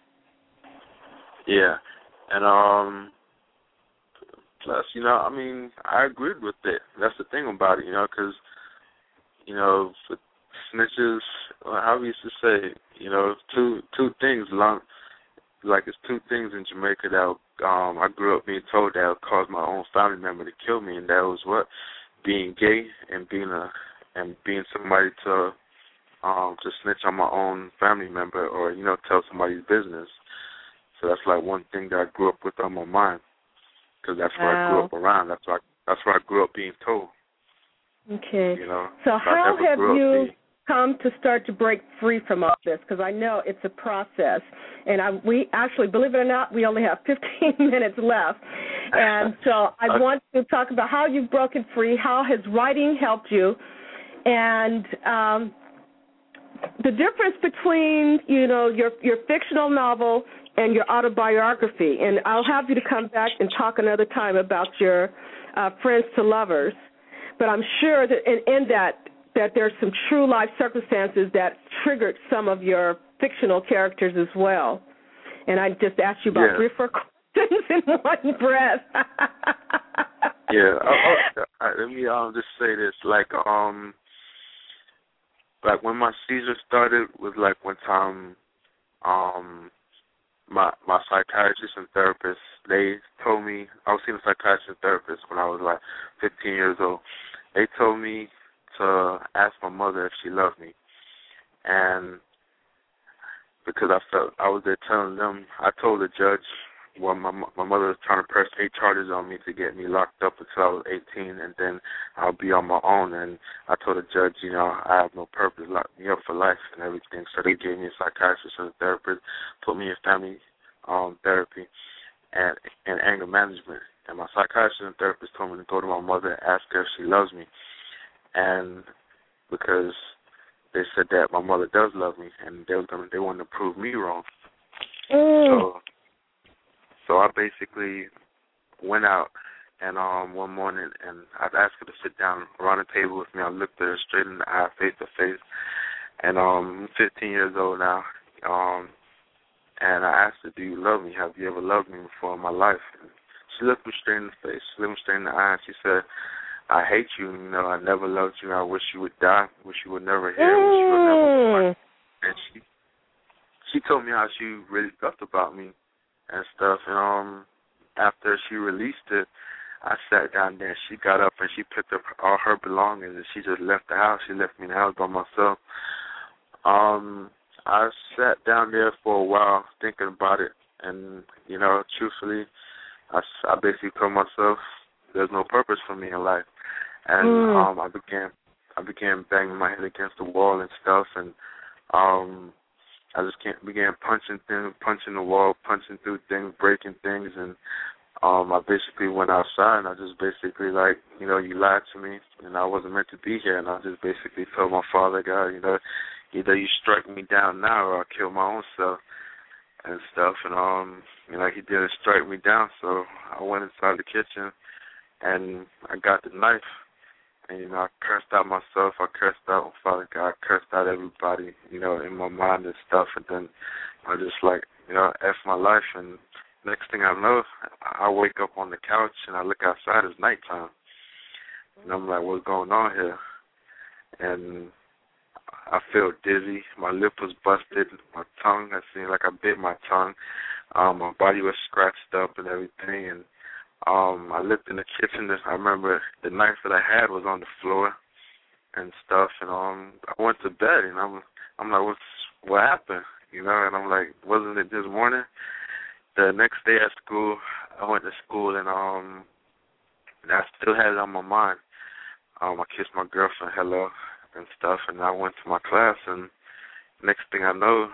Yeah, and um, plus, you know, I mean, I agreed with it. That's the thing about it, you know, because, you know, for snitches, how we used to say, you know, two two things long, like it's two things in Jamaica that um I grew up being told that would cause my own family member to kill me, and that was what, being gay and being a and being somebody to um to snitch on my own family member, or, you know, tell somebody's business. So that's like one thing that I grew up with on my mind, because that's wow. what I grew up around. That's what I, that's what I grew up being told. Okay. You know. So how have you being... come to start to break free from all this? Because I know it's a process, and I, we actually, believe it or not, we only have fifteen minutes left. And so I okay. want to talk about how you've broken free, how has writing helped you, and um, the difference between, you know, your your fictional novel and your autobiography. And I'll have you to come back and talk another time about your uh, Friends to Lovers. But I'm sure that in, in that that there's some true life circumstances that triggered some of your fictional characters as well. And I just asked you about yeah. three or four questions in one breath. yeah. Oh, oh, let me um just say this, like um. Like when my seizure started was like one time, um, my my psychiatrist and therapist, they told me, I was seeing a psychiatrist and therapist when I was like fifteen years old. They told me to ask my mother if she loved me, and because I felt I was there telling them, I told the judge, well, my my mother was trying to press eight charges on me to get me locked up until I was eighteen, and then I'll be on my own. And I told the judge, you know, I have no purpose, lock me up for life and everything. So they gave me a psychiatrist and a therapist, put me in family um, therapy and, and anger management. And my psychiatrist and therapist told me to go to my mother and ask her if she loves me. And because they said that my mother does love me, and they was gonna, they wanted to prove me wrong. Mm. So. So I basically went out and um one morning and I asked her to sit down around the table with me. I looked her straight in the eye, face to face. And um I'm fifteen years old now. Um and I asked her, do you love me? Have you ever loved me before in my life? And she looked me straight in the face. She looked me straight in the eye and she said, I hate you, you know, I never loved you. I wish you would die. Wish you would never hear. Mm. Wish you would never. And she she told me how she really felt about me and stuff. And um, after she released it, I sat down there. And she got up and she picked up all her belongings and she just left the house. She left me in the house by myself. Um, I sat down there for a while thinking about it, and you know, truthfully, I, I basically told myself there's no purpose for me in life. And mm. um, I began, I began banging my head against the wall and stuff, and um, I just can't, began punching things, punching the wall, punching through things, breaking things, and um, I basically went outside and I just basically like, you know, you lied to me, and I wasn't meant to be here, and I just basically told my father, God, you know, either you strike me down now or I'll kill my own self and stuff, and um, you know, he didn't strike me down, so I went inside the kitchen and I got the knife. And, you know, I cursed out myself, I cursed out my father God, I cursed out everybody, you know, in my mind and stuff. And then I just, like, you know, F my life. And next thing I know, I wake up on the couch and I look outside, it's nighttime. And I'm like, what's going on here? And I feel dizzy. My lip was busted. My tongue, I seemed like I bit my tongue. Um, my body was scratched up and everything. And Um, I looked in the kitchen. I remember the knife that I had was on the floor and stuff. And um, I went to bed, and I'm, I'm like, what's what happened? You know? And I'm like, wasn't it this morning? The next day at school, I went to school, and um, I still had it on my mind. Um, I kissed my girlfriend hello and stuff, and I went to my class. And next thing I know,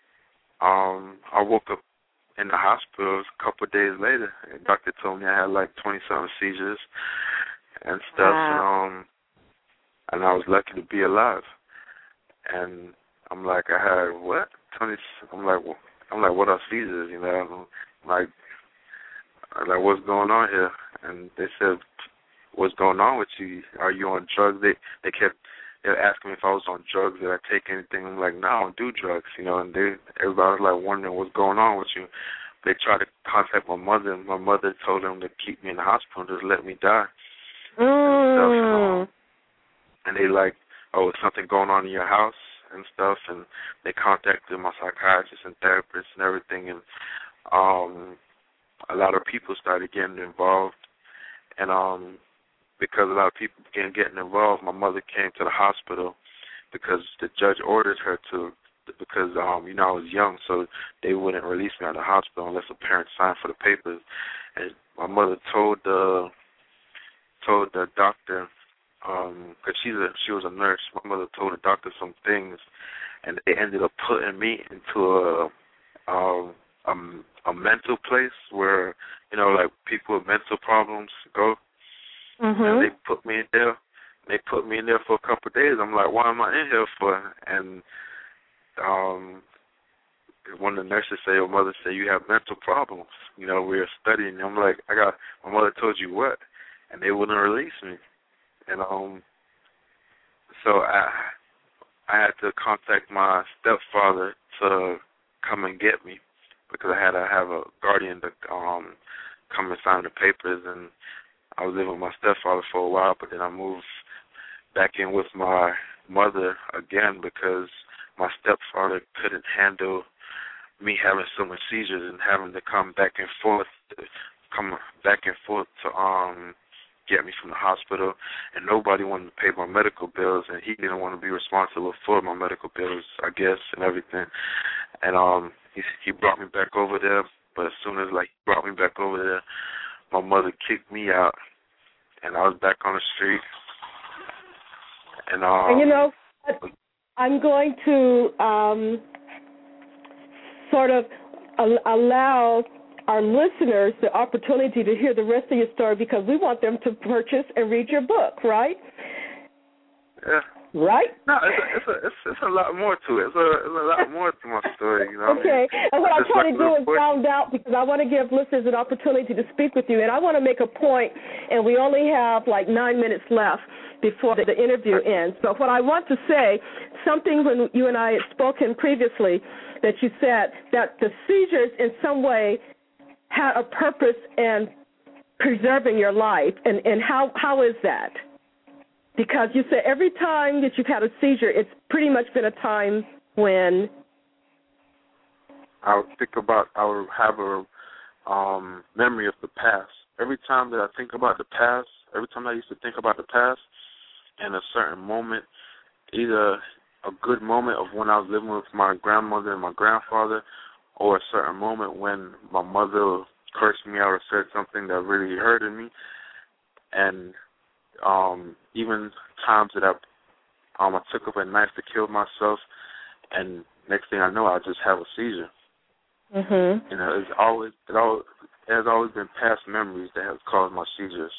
um, I woke up in the hospital a couple of days later. The doctor told me I had like twenty-something seizures and stuff, wow. and um, and I was lucky to be alive. And I'm like, I had what? twenty. I'm like, well, I'm like, what are seizures? You know, I'm like, I'm like, what's going on here? And they said, what's going on with you? Are you on drugs? They they kept they were asking me if I was on drugs, did I take anything? I'm like, no, I don't do drugs, you know, and they, everybody was like wondering what's going on with you. They tried to contact my mother, and my mother told them to keep me in the hospital and just let me die. Mm. And stuff, and, um, and they like, oh, is something going on in your house and stuff, and they contacted my psychiatrist and therapist and everything, and um, a lot of people started getting involved, and um, because a lot of people began getting involved, my mother came to the hospital because the judge ordered her to, because, um, you know, I was young, so they wouldn't release me out of the hospital unless a parent signed for the papers. And my mother told the told the doctor, um, because she's a, she was a nurse, my mother told the doctor some things, and they ended up putting me into a, um, a, a mental place where, you know, like people with mental problems go. Mm-hmm. And they put me in there. They put me in there for a couple of days. I'm like, why am I in here for? And um, one of the nurses said, your mother said you have mental problems. You know, we were studying. I'm like, I got. My mother told you what? And they wouldn't release me. And um, so I, I had to contact my stepfather to come and get me because I had to have a guardian to um come and sign the papers. And I was living with my stepfather for a while, but then I moved back in with my mother again because my stepfather couldn't handle me having so much seizures and having to come back and forth, come back and forth to um get me from the hospital, and nobody wanted to pay my medical bills, and he didn't want to be responsible for my medical bills, I guess, and everything. And um, he he brought me back over there, but as soon as like he brought me back over there, my mother kicked me out, and I was back on the street. And, um, and you know, I'm going to um, sort of al- allow our listeners the opportunity to hear the rest of your story because we want them to purchase and read your book, right? Yeah. right? No, it's a, it's a, it's, it's a lot more to it. It's a, it's a lot more to my story, you know. Okay, I mean, and what I'm just trying like to do is portion. round out because I want to give listeners an opportunity to speak with you, and I want to make a point, and we only have like nine minutes left before the interview ends. So what I want to say, something when you and I had spoken previously, that you said that the seizures in some way had a purpose in preserving your life, and, and how, how is that? Because you said every time that you've had a seizure, it's pretty much been a time when I would think about, I would have a um, memory of the past. Every time that I think about the past, every time I used to think about the past, in a certain moment, either a good moment of when I was living with my grandmother and my grandfather, or a certain moment when my mother cursed me out or said something that really hurted me, and um, even times that I, um, I took up a knife to kill myself, and next thing I know, I just have a seizure. Mm-hmm. You know, it's always it always it has always been past memories that have caused my seizures.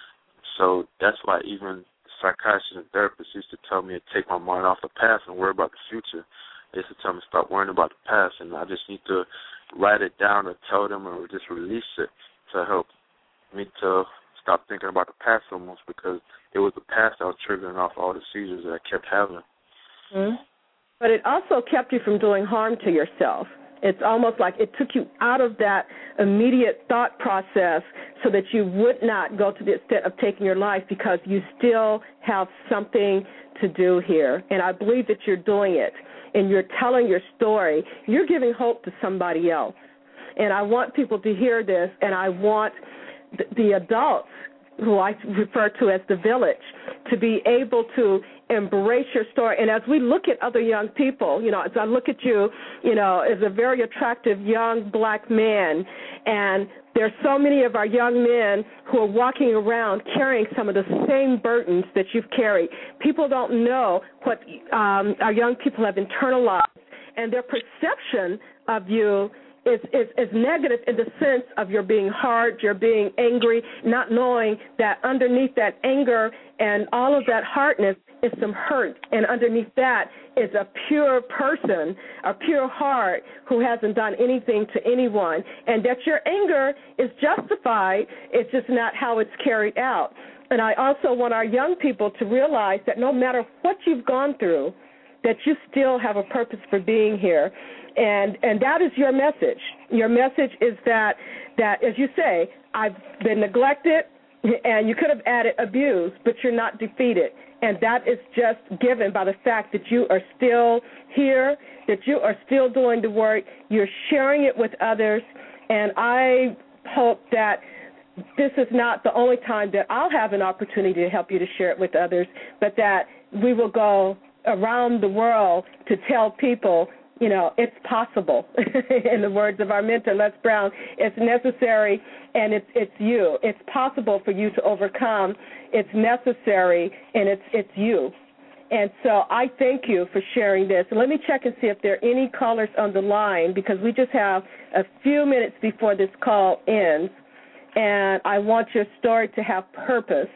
So that's why even psychiatrists and therapists used to tell me to take my mind off the past and worry about the future. They used to tell me to stop worrying about the past, and I just need to write it down or tell them or just release it to help me to stop thinking about the past so much, because it was the past that was triggering off all the seizures that I kept having. Mm-hmm. But it also kept you from doing harm to yourself. It's almost like it took you out of that immediate thought process so that you would not go to the extent of taking your life, because you still have something to do here. And I believe that you're doing it, and you're telling your story. You're giving hope to somebody else. And I want people to hear this, and I want the, the adults, who I refer to as the village, to be able to embrace your story. And as we look at other young people, you know, as I look at you, you know, as a very attractive young black man, and there's so many of our young men who are walking around carrying some of the same burdens that you've carried. People don't know what um, our young people have internalized, and their perception of you Is, is, is negative in the sense of you're being hard, you're being angry, not knowing that underneath that anger and all of that hardness is some hurt, and underneath that is a pure person, a pure heart who hasn't done anything to anyone, and that your anger is justified, it's just not how it's carried out. And I also want our young people to realize that no matter what you've gone through, that you still have a purpose for being here. And and that is your message. Your message is that, that, as you say, I've been neglected, and you could have added abused, but you're not defeated. And that is just given by the fact that you are still here, that you are still doing the work, you're sharing it with others. And I hope that this is not the only time that I'll have an opportunity to help you to share it with others, but that we will go around the world to tell people, you know, it's possible. In the words of our mentor, Les Brown, it's necessary, and it's it's you. It's possible for you to overcome. It's necessary, and it's it's you. And so I thank you for sharing this. And let me check and see if there are any callers on the line, because we just have a few minutes before this call ends, and I want your story to have purpose.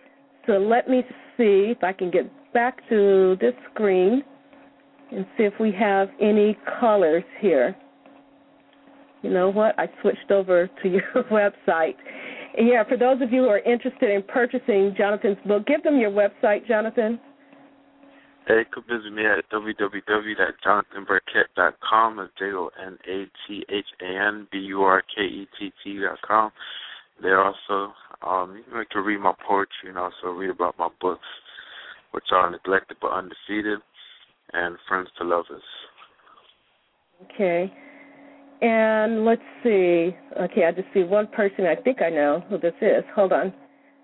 So let me see if I can get back to this screen and see if we have any callers here. You know what? I switched over to your website. And yeah, for those of you who are interested in purchasing Jonathan's book, give them your website, Jonathan. They could visit me at w w w dot jonathan burkett dot com. That's J O N A T H A N B U R K E T T dot com. There also, um, you know, can read my poetry and also read about my books, which are Neglected but Undefeated and Friends to Lovers. Okay. And let's see. Okay, I just see one person. I think I know who this is. Hold on.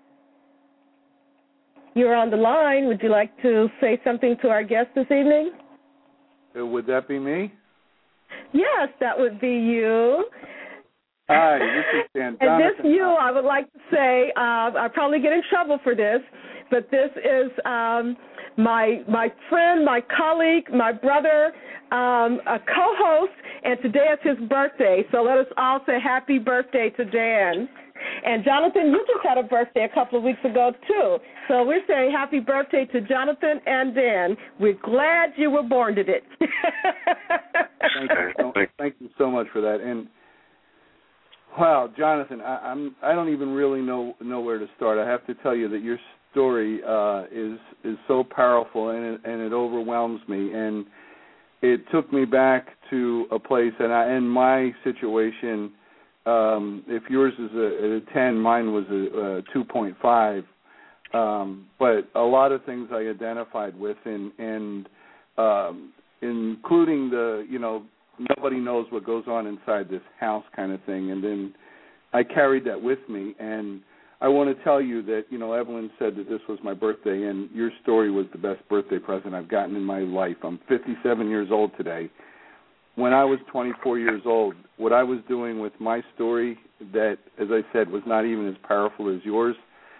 You're on the line. Would you like to say something to our guest this evening? Uh, would that be me? Yes, that would be you. Hi, this is Dan. And this you, I would like to say, uh, I probably get in trouble for this, but this is um, my my friend, my colleague, my brother, um, a co-host, and today is his birthday. So let us all say happy birthday to Dan. And, Jonathan, you just had a birthday a couple of weeks ago, too. So we're saying happy birthday to Jonathan and Dan. We're glad you were born today. Thank you, so, thank you so much for that. And, wow, Jonathan, I, I'm, I don't even really know, know where to start. I have to tell you that your story uh, is is so powerful, and it, and it overwhelms me. And it took me back to a place, and I, in my situation, um, if yours is a, a ten, mine was a, a two point five. Um, but a lot of things I identified with, and, and um, including the, you know, nobody knows what goes on inside this house kind of thing. And then I carried that with me, and I want to tell you that, you know, Evelyn said that this was my birthday, and your story was the best birthday present I've gotten in my life. I'm fifty-seven years old today. When I was twenty-four years old, what I was doing with my story that, as I said, was not even as powerful as yours,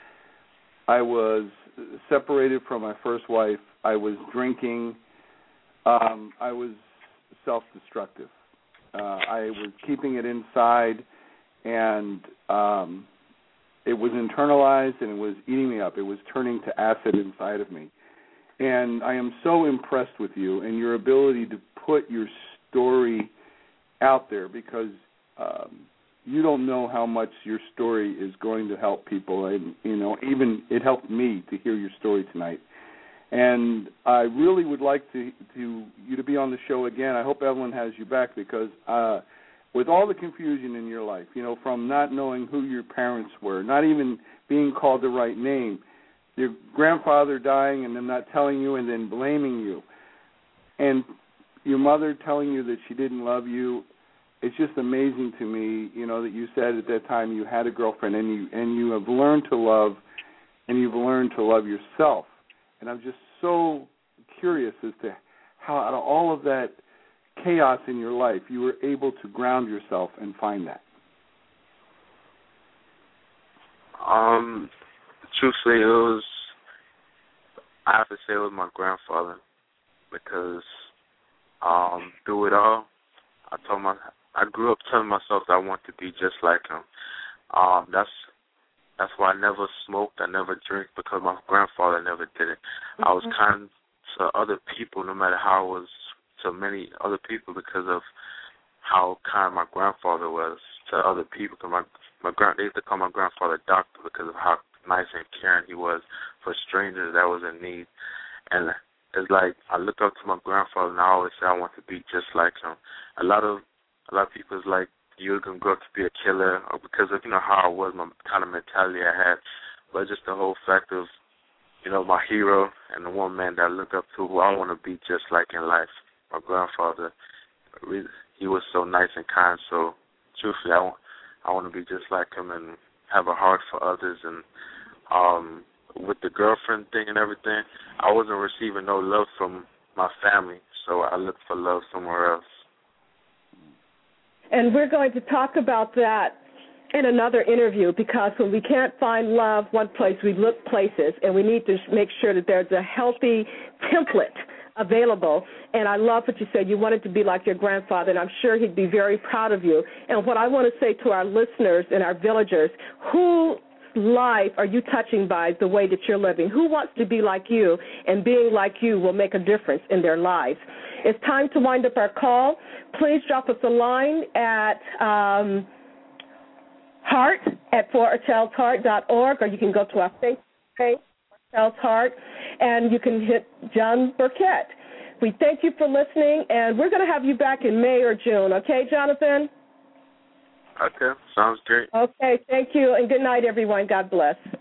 I was separated from my first wife. I was drinking. Um, I was self-destructive. Uh, I was keeping it inside, and um, it was internalized, and it was eating me up. It was turning to acid inside of me. And I am so impressed with you and your ability to put your story out there, because um, you don't know how much your story is going to help people. And, you know, even it helped me to hear your story tonight. And I really would like to, to you to be on the show again. I hope Evelyn has you back, because uh, with all the confusion in your life, you know, from not knowing who your parents were, not even being called the right name, your grandfather dying and then not telling you and then blaming you, and your mother telling you that she didn't love you, it's just amazing to me, you know, that you said at that time you had a girlfriend, and you and you have learned to love, and you've learned to love yourself. And I'm just so curious as to how, out of all of that chaos in your life, you were able to ground yourself and find that. Um, truthfully, it was, I have to say it was my grandfather, because um, through it all, I told my, I grew up telling myself that I want to be just like him. Um, that's That's why I never smoked, I never drank, because my grandfather never did it. Mm-hmm. I was kind to other people, no matter how I was to many other people, because of how kind my grandfather was to other people. Cause my my grand, they used to call my grandfather doctor, because of how nice and caring he was for strangers that was in need. And it's like I look up to my grandfather, and I always say I want to be just like him. A lot of a lot of people is like, you're going to grow up to be a killer, or because of, you know, how I was, my kind of mentality I had. But just the whole fact of, you know, my hero and the one man that I look up to, who I want to be just like in life. My grandfather, he was so nice and kind. So, truthfully, I want, I want to be just like him and have a heart for others. And um, with the girlfriend thing and everything, I wasn't receiving no love from my family, so I looked for love somewhere else. And we're going to talk about that in another interview, because when we can't find love one place, we look places, and we need to make sure that there's a healthy template available. And I love what you said. You wanted to be like your grandfather, and I'm sure he'd be very proud of you. And what I want to say to our listeners and our villagers, whose life are you touching by the way that you're living? Who wants to be like you, and being like you will make a difference in their lives? It's time to wind up our call. Please drop us a line at um, heart at for a child's heart dot org, or you can go to our Facebook page, For a Child's Heart, and you can hit John Burkett. We thank you for listening, and we're going to have you back in May or June. Okay, Jonathan? Okay, sounds great. Okay, thank you, and good night, everyone. God bless.